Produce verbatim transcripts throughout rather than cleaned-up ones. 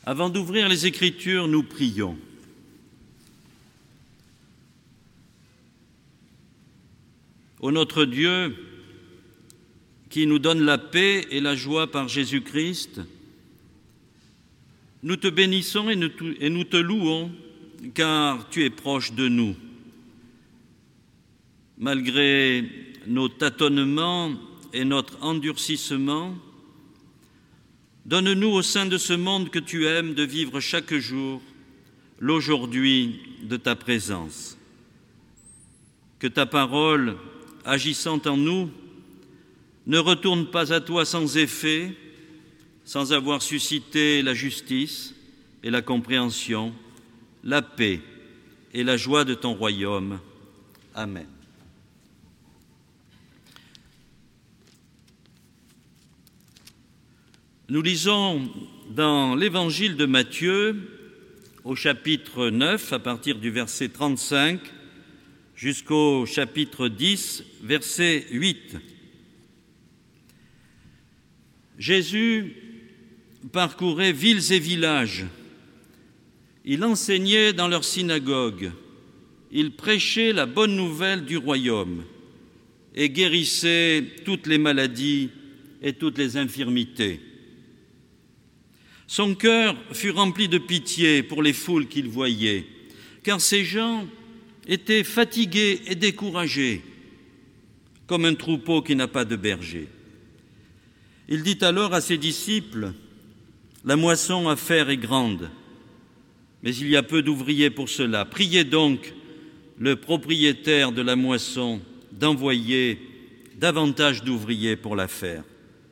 Avant d'ouvrir les Écritures, nous prions. Ô notre Dieu, qui nous donne la paix et la joie par Jésus-Christ, nous te bénissons et nous te louons, car tu es proche de nous. Malgré nos tâtonnements et notre endurcissement, donne-nous au sein de ce monde que tu aimes de vivre chaque jour l'aujourd'hui de ta présence. Que ta parole, agissant en nous, ne retourne pas à toi sans effet, sans avoir suscité la justice et la compréhension, la paix et la joie de ton royaume. Amen. Nous lisons dans l'Évangile de Matthieu, au chapitre neuf, à partir du verset trente-cinq, jusqu'au chapitre dix, verset huit. Jésus parcourait villes et villages. Il enseignait dans leurs synagogues. Il prêchait la bonne nouvelle du royaume et guérissait toutes les maladies et toutes les infirmités. Son cœur fut rempli de pitié pour les foules qu'il voyait, car ces gens étaient fatigués et découragés, comme un troupeau qui n'a pas de berger. Il dit alors à ses disciples, « La moisson à faire est grande, mais il y a peu d'ouvriers pour cela. Priez donc le propriétaire de la moisson d'envoyer davantage d'ouvriers pour la faire. »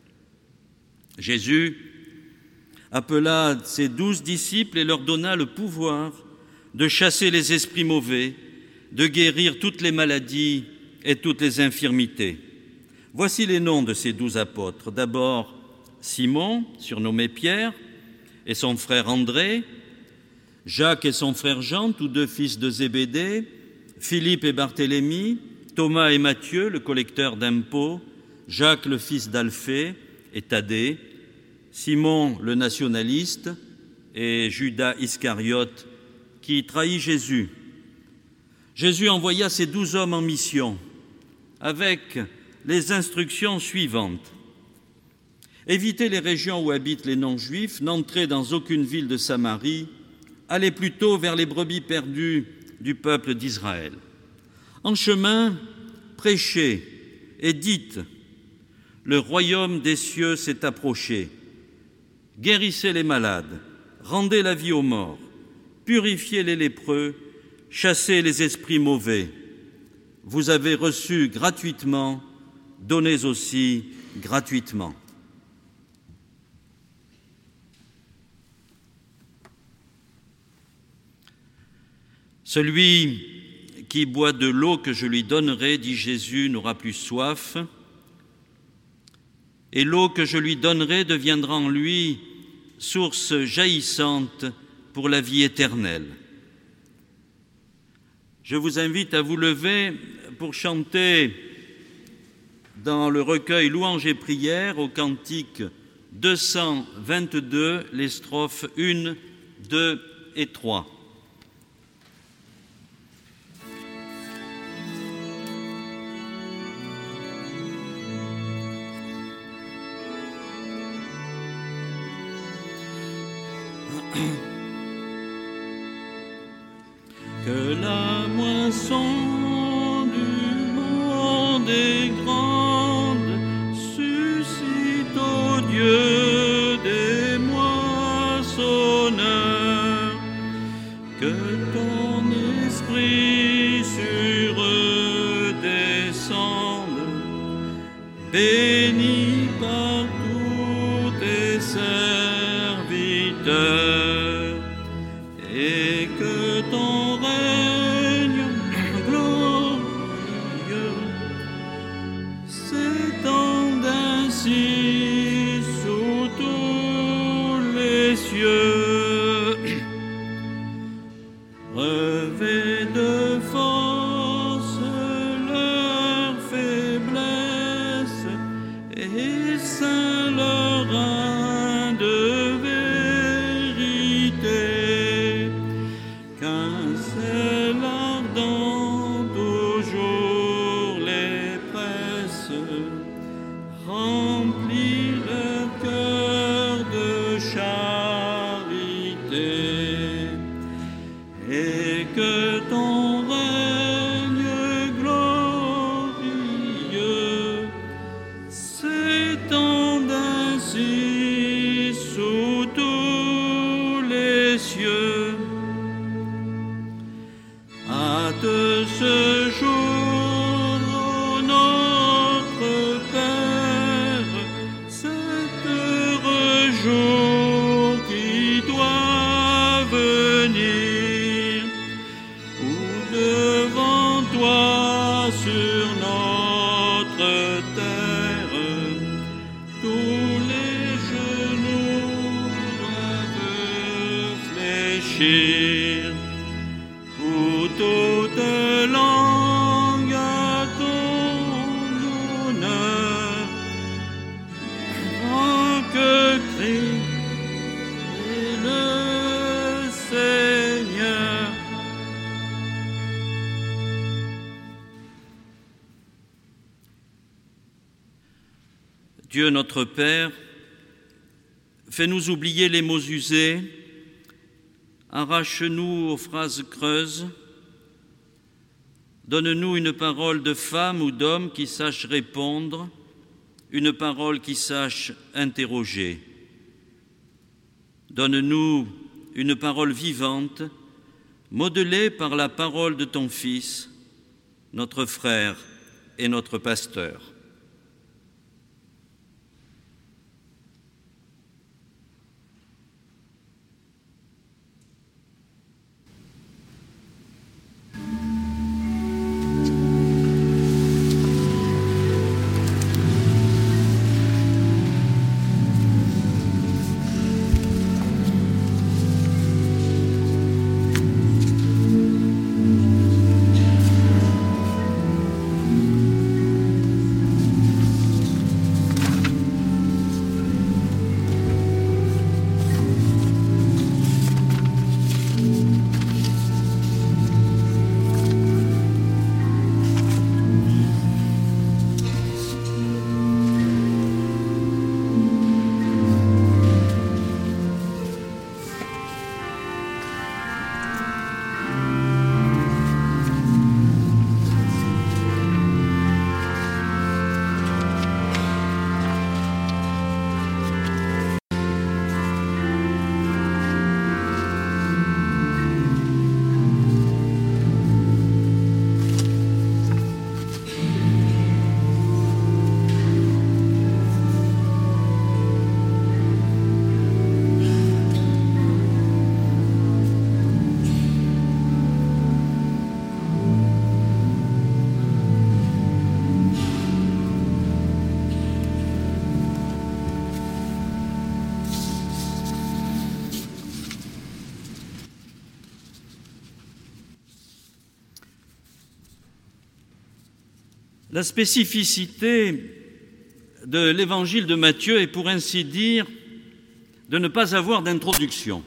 Jésus appela ses douze disciples et leur donna le pouvoir de chasser les esprits mauvais, de guérir toutes les maladies et toutes les infirmités. Voici les noms de ces douze apôtres. D'abord, Simon, surnommé Pierre, et son frère André, Jacques et son frère Jean, tous deux fils de Zébédée, Philippe et Barthélemy, Thomas et Matthieu, le collecteur d'impôts, Jacques le fils d'Alphée et Thaddée, Simon le nationaliste et Judas Iscariote qui trahit Jésus. Jésus envoya ces douze hommes en mission avec les instructions suivantes. Évitez les régions où habitent les non-juifs, n'entrez dans aucune ville de Samarie, allez plutôt vers les brebis perdues du peuple d'Israël. En chemin, prêchez et dites, le royaume des cieux s'est approché. Guérissez les malades, rendez la vie aux morts, purifiez les lépreux, chassez les esprits mauvais. Vous avez reçu gratuitement, donnez aussi gratuitement. Celui qui boit de l'eau que je lui donnerai, dit Jésus, n'aura plus soif, et l'eau que je lui donnerai deviendra en lui source jaillissante pour la vie éternelle. Je vous invite à vous lever pour chanter dans le recueil Louanges et prières au cantique deux cent vingt-deux, les strophes un, deux et trois. Que la moisson du monde est grande, suscite, ô Dieu, des moissonneurs, que ton esprit sur eux descende, bénis par tous tes serviteurs, et que ton règne glorieux s'étende ainsi sous tous les cieux. Revêt de force leur faiblesse ce jour, ô notre Père, cet heureux jour qui doit venir, où devant toi sur notre terre, tous les genoux doivent fléchir, où toute langue à ton honneur, grand que crie et le Seigneur. Dieu notre Père, fais-nous oublier les mots usés, arrache-nous aux phrases creuses, donne-nous une parole de femme ou d'homme qui sache répondre, une parole qui sache interroger. Donne-nous une parole vivante, modelée par la parole de ton Fils, notre frère et notre pasteur. La spécificité de l'évangile de Matthieu est, pour ainsi dire, de ne pas avoir d'introduction.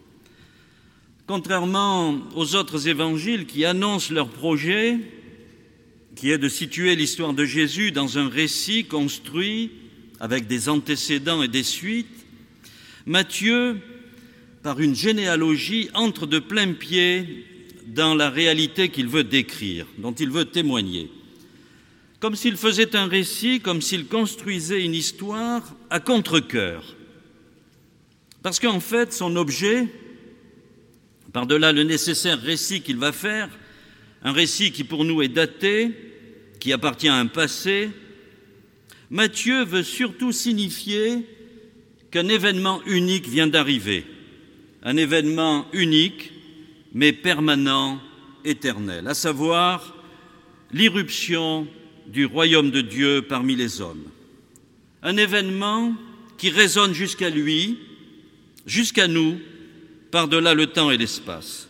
Contrairement aux autres évangiles qui annoncent leur projet, qui est de situer l'histoire de Jésus dans un récit construit avec des antécédents et des suites, Matthieu, par une généalogie, entre de plein pied dans la réalité qu'il veut décrire, dont il veut témoigner. Comme s'il faisait un récit, comme s'il construisait une histoire à contre-cœur. Parce qu'en fait, son objet, par-delà le nécessaire récit qu'il va faire, un récit qui pour nous est daté, qui appartient à un passé, Matthieu veut surtout signifier qu'un événement unique vient d'arriver. Un événement unique, mais permanent, éternel, à savoir l'irruption du royaume de Dieu parmi les hommes. Un événement qui résonne jusqu'à lui, jusqu'à nous, par-delà le temps et l'espace.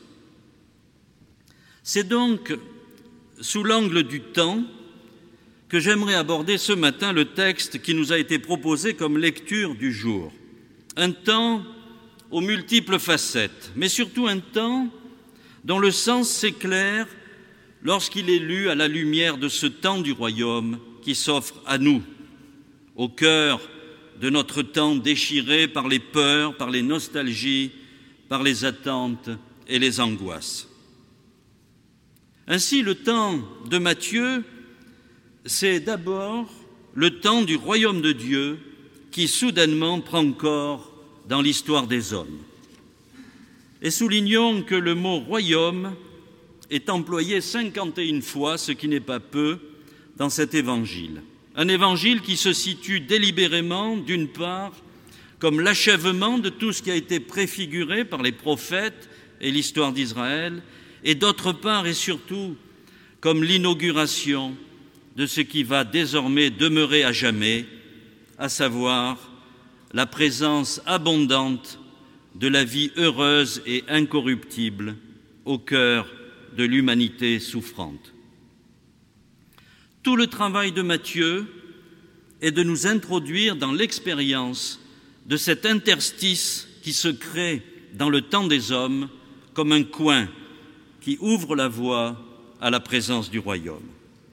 C'est donc sous l'angle du temps que j'aimerais aborder ce matin le texte qui nous a été proposé comme lecture du jour. Un temps aux multiples facettes, mais surtout un temps dont le sens s'éclaire lorsqu'il est lu à la lumière de ce temps du royaume qui s'offre à nous, au cœur de notre temps déchiré par les peurs, par les nostalgies, par les attentes et les angoisses. Ainsi, le temps de Matthieu, c'est d'abord le temps du royaume de Dieu qui soudainement prend corps dans l'histoire des hommes. Et soulignons que le mot « royaume » est employé cinquante et une fois, ce qui n'est pas peu, dans cet évangile. Un évangile qui se situe délibérément, d'une part, comme l'achèvement de tout ce qui a été préfiguré par les prophètes et l'histoire d'Israël, et d'autre part et surtout, comme l'inauguration de ce qui va désormais demeurer à jamais, à savoir la présence abondante de la vie heureuse et incorruptible au cœur de l'humanité souffrante. Tout le travail de Matthieu est de nous introduire dans l'expérience de cet interstice qui se crée dans le temps des hommes comme un coin qui ouvre la voie à la présence du royaume.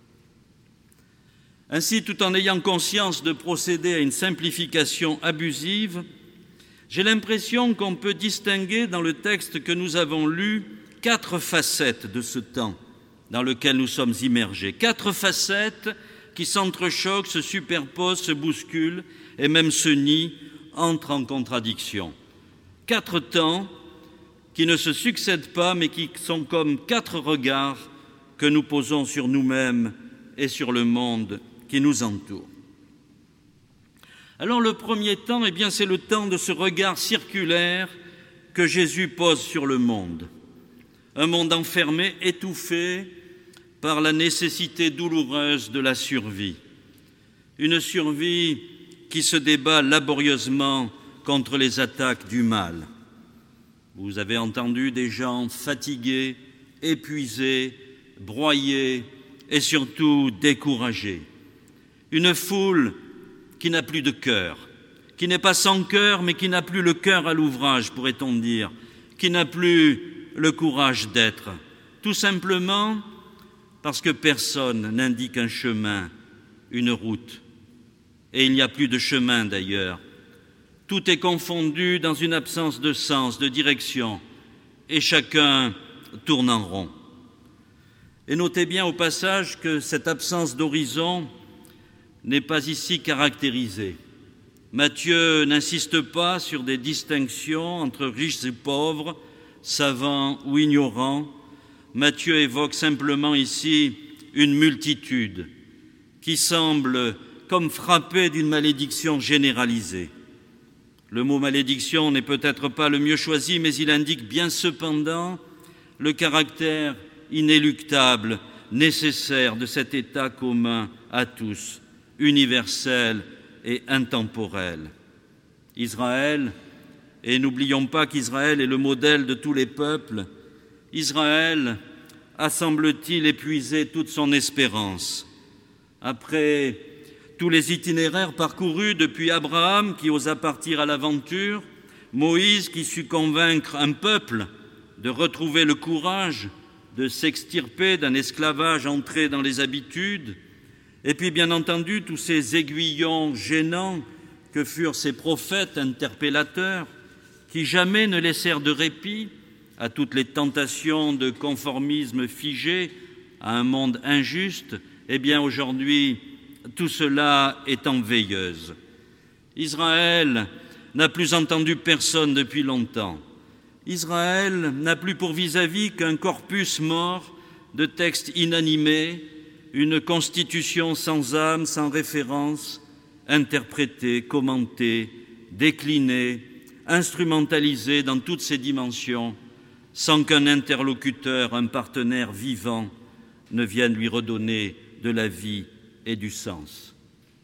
Ainsi, tout en ayant conscience de procéder à une simplification abusive, j'ai l'impression qu'on peut distinguer dans le texte que nous avons lu quatre facettes de ce temps dans lequel nous sommes immergés. Quatre facettes qui s'entrechoquent, se superposent, se bousculent et même se nient, entrent en contradiction. Quatre temps qui ne se succèdent pas, mais qui sont comme quatre regards que nous posons sur nous-mêmes et sur le monde qui nous entoure. Alors le premier temps, eh bien, c'est le temps de ce regard circulaire que Jésus pose sur le monde. Un monde enfermé, étouffé par la nécessité douloureuse de la survie. Une survie qui se débat laborieusement contre les attaques du mal. Vous avez entendu des gens fatigués, épuisés, broyés et surtout découragés. Une foule qui n'a plus de cœur, qui n'est pas sans cœur, mais qui n'a plus le cœur à l'ouvrage, pourrait-on dire, qui n'a plus le courage d'être, tout simplement parce que personne n'indique un chemin, une route. Et il n'y a plus de chemin d'ailleurs. Tout est confondu dans une absence de sens, de direction, et chacun tourne en rond. Et notez bien au passage que cette absence d'horizon n'est pas ici caractérisée. Matthieu n'insiste pas sur des distinctions entre riches et pauvres, savants ou ignorants. Matthieu évoque simplement ici une multitude qui semble comme frappée d'une malédiction généralisée. Le mot malédiction n'est peut-être pas le mieux choisi, mais il indique bien cependant le caractère inéluctable, nécessaire de cet état commun à tous, universel et intemporel. Israël, et n'oublions pas qu'Israël est le modèle de tous les peuples, Israël a, semble-t-il, épuisé toute son espérance. Après tous les itinéraires parcourus depuis Abraham qui osa partir à l'aventure, Moïse qui sut convaincre un peuple de retrouver le courage de s'extirper d'un esclavage entré dans les habitudes, et puis bien entendu tous ces aiguillons gênants que furent ces prophètes interpellateurs qui jamais ne laissèrent de répit à toutes les tentations de conformisme figé, à un monde injuste. Eh bien aujourd'hui, tout cela est en veilleuse. Israël n'a plus entendu personne depuis longtemps. Israël n'a plus pour vis-à-vis qu'un corpus mort de textes inanimés, une constitution sans âme, sans référence, interprétée, commentée, déclinée, instrumentalisée dans toutes ses dimensions, sans qu'un interlocuteur, un partenaire vivant ne vienne lui redonner de la vie et du sens.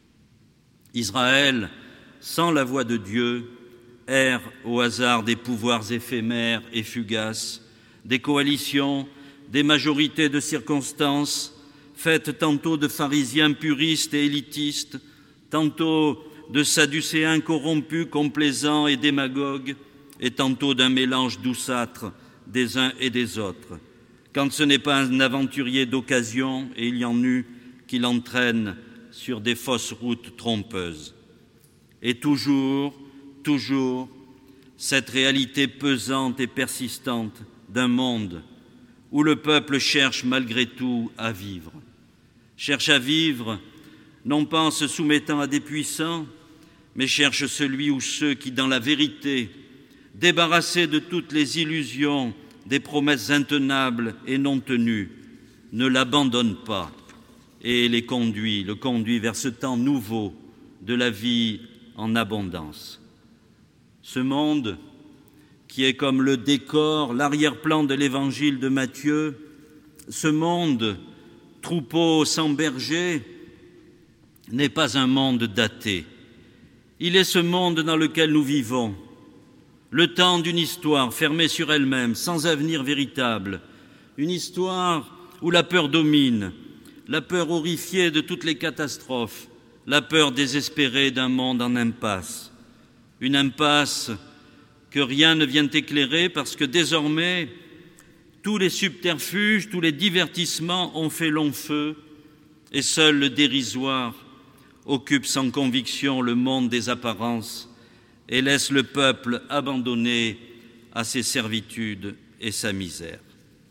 Israël, sans la voix de Dieu, erre au hasard des pouvoirs éphémères et fugaces, des coalitions, des majorités de circonstances, faites tantôt de pharisiens puristes et élitistes, tantôt de sadducéens corrompus, complaisants et démagogues, et tantôt d'un mélange douceâtre des uns et des autres, quand ce n'est pas un aventurier d'occasion, et il y en eut, qui l'entraîne sur des fausses routes trompeuses. Et toujours, toujours, cette réalité pesante et persistante d'un monde où le peuple cherche malgré tout à vivre. Cherche à vivre, non pas en se soumettant à des puissants, mais cherche celui ou ceux qui, dans la vérité, débarrassés de toutes les illusions des promesses intenables et non tenues, ne l'abandonne pas et les conduit, le conduit vers ce temps nouveau de la vie en abondance. Ce monde, qui est comme le décor, l'arrière-plan de l'évangile de Matthieu, ce monde, troupeau sans berger, n'est pas un monde daté. Il est ce monde dans lequel nous vivons, le temps d'une histoire fermée sur elle-même, sans avenir véritable, une histoire où la peur domine, la peur horrifiée de toutes les catastrophes, la peur désespérée d'un monde en impasse. Une impasse que rien ne vient éclairer parce que désormais, tous les subterfuges, tous les divertissements ont fait long feu et seul le dérisoire occupe sans conviction le monde des apparences et laisse le peuple abandonné à ses servitudes et sa misère.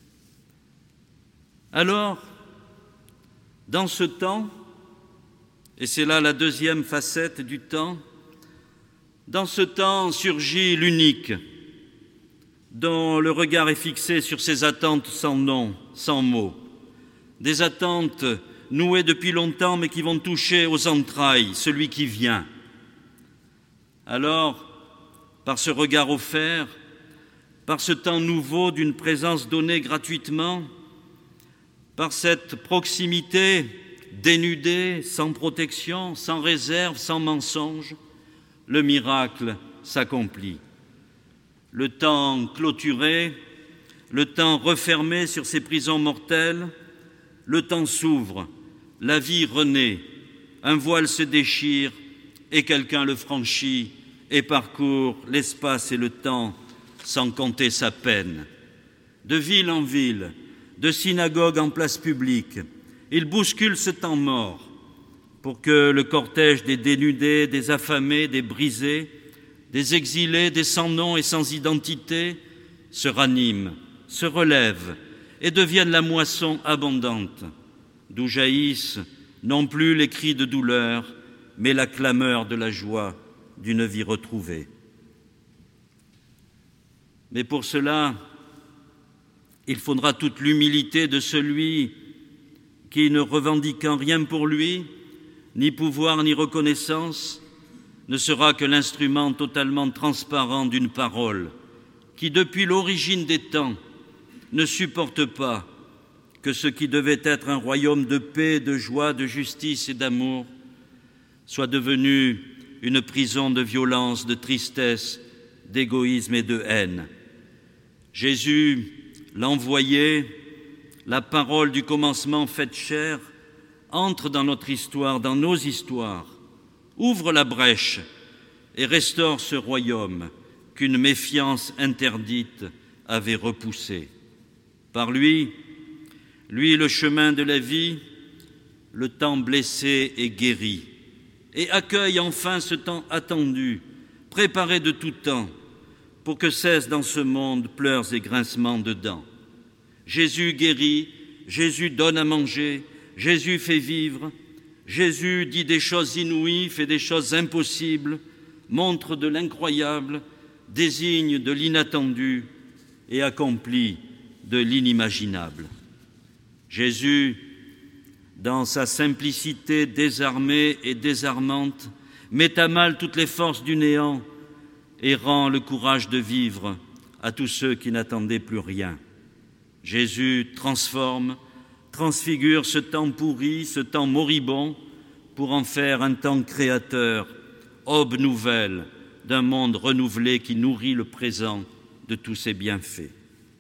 Alors, dans ce temps, et c'est là la deuxième facette du temps, dans ce temps surgit l'unique, dont le regard est fixé sur ses attentes sans nom, sans mots, des attentes nouées depuis longtemps mais qui vont toucher aux entrailles celui qui vient. Alors, par ce regard offert, par ce temps nouveau d'une présence donnée gratuitement, par cette proximité dénudée, sans protection, sans réserve, sans mensonge, le miracle s'accomplit. Le temps clôturé, le temps refermé sur ses prisons mortelles, le temps s'ouvre, la vie renaît, un voile se déchire et quelqu'un le franchit et parcourt l'espace et le temps sans compter sa peine. De ville en ville, de synagogue en place publique, il bouscule ce temps mort pour que le cortège des dénudés, des affamés, des brisés, des exilés, des sans nom et sans identité se raniment, se relèvent et deviennent la moisson abondante, d'où jaillissent non plus les cris de douleur, mais la clameur de la joie d'une vie retrouvée. Mais pour cela, il faudra toute l'humilité de celui qui, ne revendiquant rien pour lui, ni pouvoir ni reconnaissance, ne sera que l'instrument totalement transparent d'une parole qui, depuis l'origine des temps, ne supporte pas que ce qui devait être un royaume de paix, de joie, de justice et d'amour soit devenu une prison de violence, de tristesse, d'égoïsme et de haine. Jésus, l'envoyé, la parole du commencement faite chair, entre dans notre histoire, dans nos histoires, ouvre la brèche et restaure ce royaume qu'une méfiance interdite avait repoussé. Par lui, lui le chemin de la vie, le temps blessé est guéri et accueille enfin ce temps attendu, préparé de tout temps, pour que cessent dans ce monde pleurs et grincements de dents. Jésus guérit, Jésus donne à manger, Jésus fait vivre, Jésus dit des choses inouïes, fait des choses impossibles, montre de l'incroyable, désigne de l'inattendu et accomplit de l'inimaginable. Jésus, dans sa simplicité désarmée et désarmante, met à mal toutes les forces du néant et rend le courage de vivre à tous ceux qui n'attendaient plus rien. Jésus transforme, transfigure ce temps pourri, ce temps moribond, pour en faire un temps créateur, aube nouvelle d'un monde renouvelé qui nourrit le présent de tous ses bienfaits.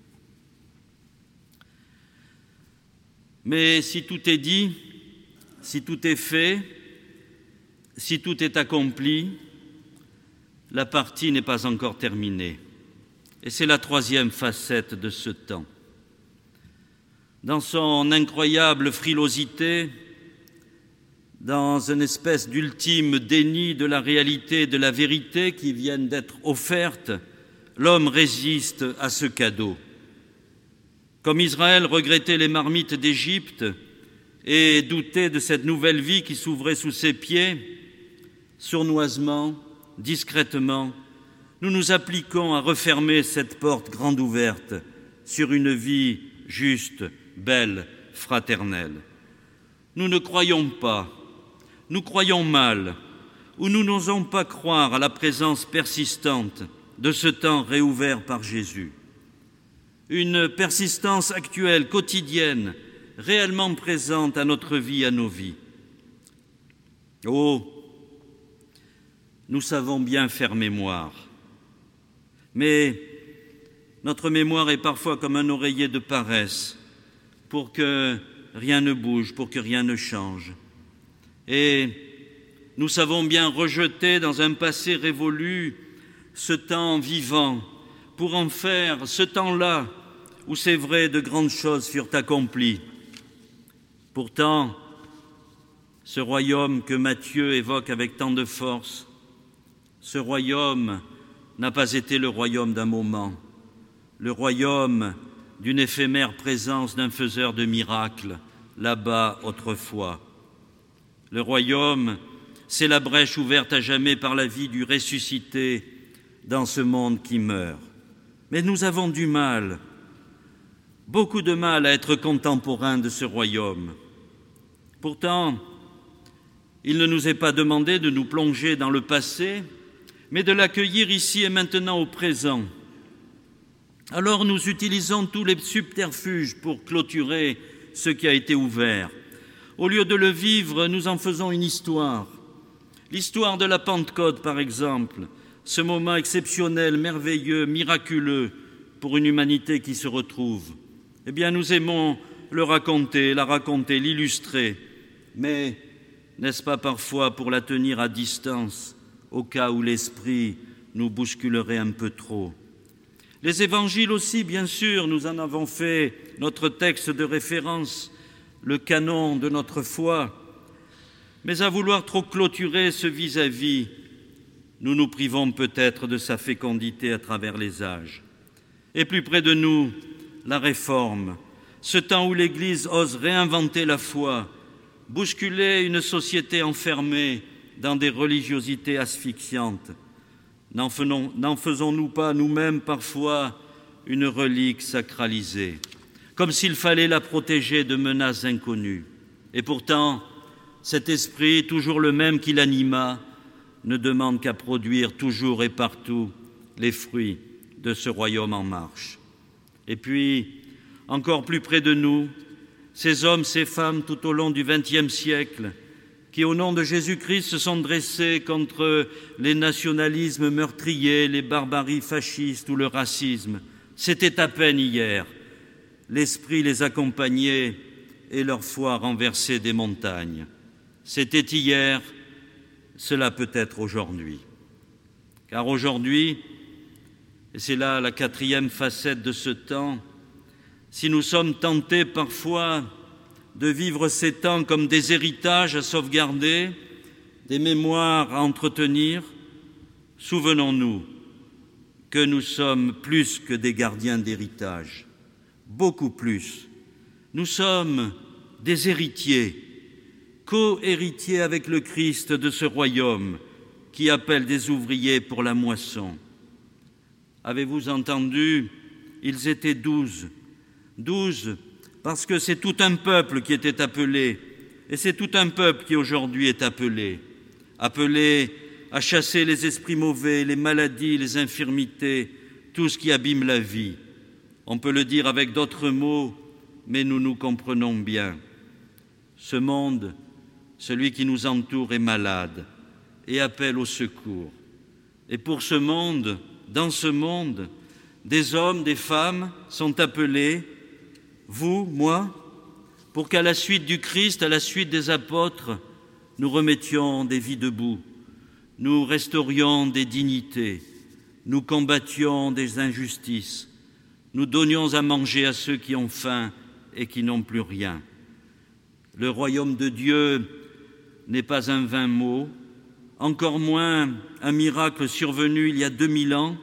Mais si tout est dit, si tout est fait, si tout est accompli, la partie n'est pas encore terminée. Et c'est la troisième facette de ce temps. Dans son incroyable frilosité, dans une espèce d'ultime déni de la réalité et de la vérité qui viennent d'être offertes, l'homme résiste à ce cadeau. Comme Israël regrettait les marmites d'Égypte et doutait de cette nouvelle vie qui s'ouvrait sous ses pieds, sournoisement, discrètement, nous nous appliquons à refermer cette porte grande ouverte, sur une vie juste, belle, fraternelle. Nous ne croyons pas, nous croyons mal, ou nous n'osons pas croire à la présence persistante de ce temps réouvert par Jésus. Une persistance actuelle, quotidienne, réellement présente à notre vie, à nos vies. Oh, nous savons bien faire mémoire, mais notre mémoire est parfois comme un oreiller de paresse pour que rien ne bouge, pour que rien ne change. Et nous savons bien rejeter dans un passé révolu ce temps vivant pour en faire ce temps-là où c'est vrai de grandes choses furent accomplies. Pourtant, ce royaume que Matthieu évoque avec tant de force, ce royaume n'a pas été le royaume d'un moment, le royaume d'une éphémère présence d'un faiseur de miracles, là-bas autrefois. Le royaume, c'est la brèche ouverte à jamais par la vie du ressuscité dans ce monde qui meurt. Mais nous avons du mal, beaucoup de mal à être contemporains de ce royaume. Pourtant, il ne nous est pas demandé de nous plonger dans le passé, mais de l'accueillir ici et maintenant au présent. Alors nous utilisons tous les subterfuges pour clôturer ce qui a été ouvert. Au lieu de le vivre, nous en faisons une histoire. L'histoire de la Pentecôte, par exemple, ce moment exceptionnel, merveilleux, miraculeux pour une humanité qui se retrouve. Eh bien, nous aimons le raconter, la raconter, l'illustrer, mais n'est-ce pas parfois pour la tenir à distance, au cas où l'esprit nous bousculerait un peu trop? Les évangiles aussi, bien sûr, nous en avons fait notre texte de référence, le canon de notre foi. Mais à vouloir trop clôturer ce vis-à-vis, nous nous privons peut-être de sa fécondité à travers les âges. Et plus près de nous, la Réforme, ce temps où l'Église ose réinventer la foi, bousculer une société enfermée dans des religiosités asphyxiantes. N'en faisons, n'en faisons-nous pas nous-mêmes parfois une relique sacralisée, comme s'il fallait la protéger de menaces inconnues? Et pourtant, cet esprit, toujours le même qui l'anima, ne demande qu'à produire toujours et partout les fruits de ce royaume en marche. Et puis, encore plus près de nous, ces hommes, ces femmes tout au long du vingtième siècle, qui, au nom de Jésus-Christ, se sont dressés contre les nationalismes meurtriers, les barbaries fascistes ou le racisme. C'était à peine hier. L'Esprit les accompagnait et leur foi renversait des montagnes. C'était hier, cela peut être aujourd'hui. Car aujourd'hui, et c'est là la quatrième facette de ce temps, si nous sommes tentés parfois de vivre ces temps comme des héritages à sauvegarder, des mémoires à entretenir, souvenons-nous que nous sommes plus que des gardiens d'héritage, beaucoup plus. Nous sommes des héritiers, co-héritiers avec le Christ de ce royaume qui appelle des ouvriers pour la moisson. Avez-vous entendu? Ils étaient douze. Douze, parce que c'est tout un peuple qui était appelé, et c'est tout un peuple qui aujourd'hui est appelé, appelé à chasser les esprits mauvais, les maladies, les infirmités, tout ce qui abîme la vie. On peut le dire avec d'autres mots, mais nous nous comprenons bien. Ce monde, celui qui nous entoure, est malade et appelle au secours. Et pour ce monde, dans ce monde, des hommes, des femmes sont appelés, vous, moi, pour qu'à la suite du Christ, à la suite des apôtres, nous remettions des vies debout, nous restaurions des dignités, nous combattions des injustices, nous donnions à manger à ceux qui ont faim et qui n'ont plus rien. Le royaume de Dieu n'est pas un vain mot, encore moins un miracle survenu il y a deux mille ans.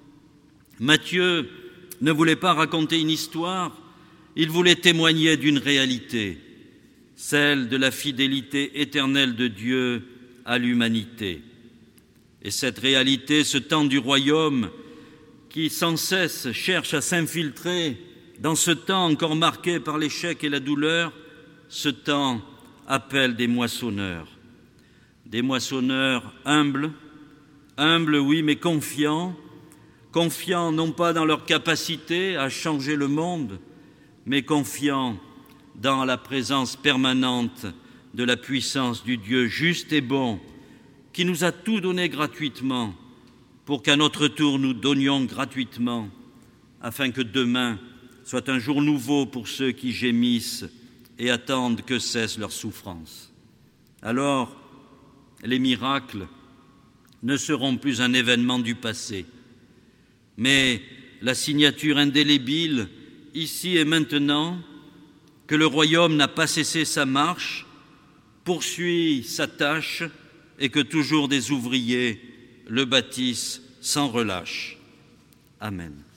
Matthieu ne voulait pas raconter une histoire, il voulait témoigner d'une réalité, celle de la fidélité éternelle de Dieu à l'humanité. Et cette réalité, ce temps du royaume qui sans cesse cherche à s'infiltrer dans ce temps encore marqué par l'échec et la douleur, ce temps appelle des moissonneurs. Des moissonneurs humbles, humbles oui, mais confiants, confiants non pas dans leur capacité à changer le monde, mais confiants dans la présence permanente de la puissance du Dieu juste et bon, qui nous a tout donné gratuitement, pour qu'à notre tour nous donnions gratuitement, afin que demain soit un jour nouveau pour ceux qui gémissent et attendent que cesse leur souffrance. Alors, les miracles ne seront plus un événement du passé, mais la signature indélébile, ici et maintenant, que le royaume n'a pas cessé sa marche, poursuit sa tâche et que toujours des ouvriers le bâtissent sans relâche. Amen.